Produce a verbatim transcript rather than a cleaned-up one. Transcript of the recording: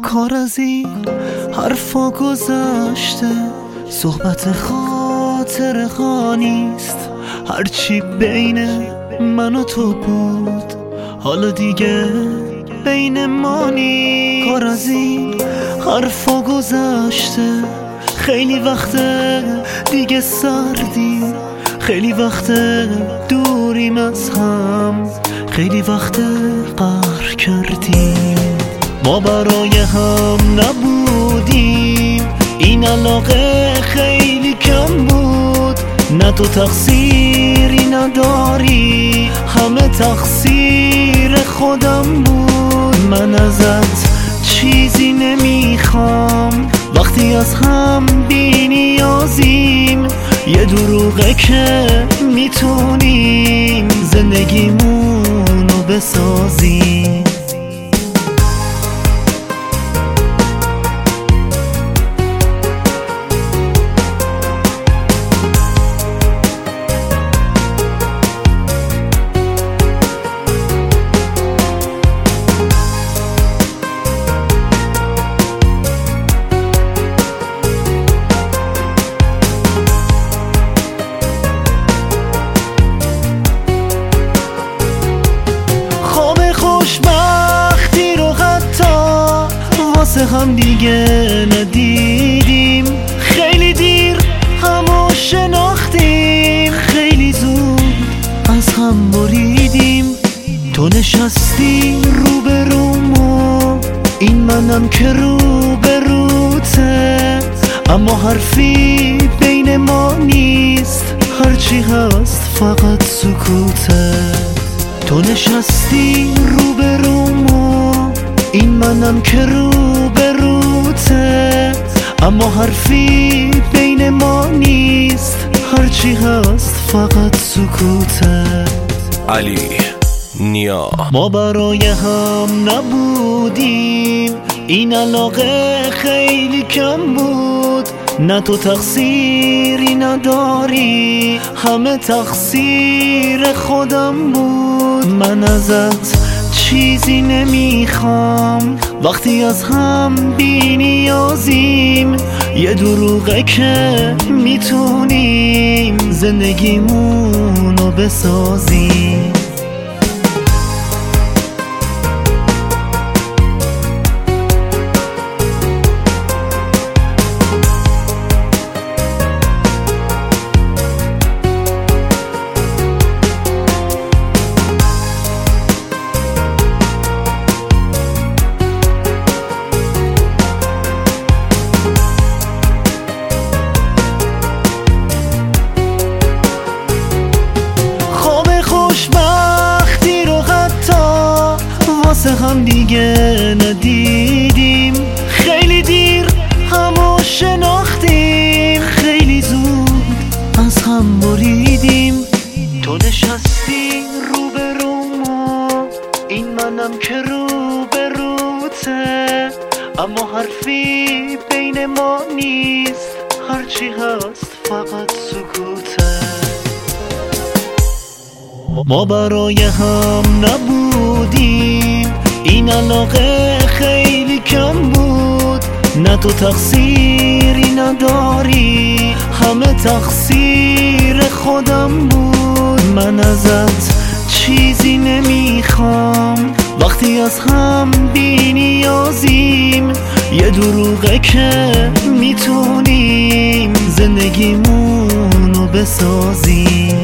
کار از این حرفا گذشته، صحبت خاطر خانیست. هرچی بین من و تو بود حالا دیگه بین ما نیست. کار از این حرفا گذشته، خیلی وقته دیگه سردیم، خیلی وقته دوریم از هم، خیلی وقته قهر کردیم. ما برای هم نبودیم، این علاقه خیلی کم بود. نه تو تقصیری نداری، همه تقصیر خودم بود. من ازت چیزی نمیخوام، وقتی از هم بی نیازیم. یه دروغه که میتونیم زندگیمونو بسازیم. هم دیگه ندیدیم، خیلی دیر همو شناختیم، خیلی زود از هم بریدیم. تو نشستی روبرومو، این منم که روبروته، اما حرفی بین ما نیست، هرچی هست فقط سکوته. تو نشستی روبرومو، این منم که روبروته، اما حرفی بین ما نیست، هرچی هست فقط سکوته. علی نیا. ما برای هم نبودیم، این علاقه خیلی کم بود. نه تو تقصیری نداری، همه تقصیر خودم بود. من ازت چیزی نمیخوام، وقتی از هم بی نیازیم. یه دروغه که میتونیم زندگیمونو بسازیم. هم دیگه ندیدیم، خیلی دیر همو شناختیم، خیلی زود از هم بریدیم. تو نشستی روبرومو، این منم که روبروته، اما حرفی بین ما نیست، هرچی هست فقط سکوته. ما برای هم نبودیم، این علاقه خیلی کم بود. نه تو تقصیری نداری، همه تقصیر خودم بود. من ازت چیزی نمیخوام، وقتی از هم بی نیازیم. یه دروغه که میتونیم زندگیمونو بسازیم.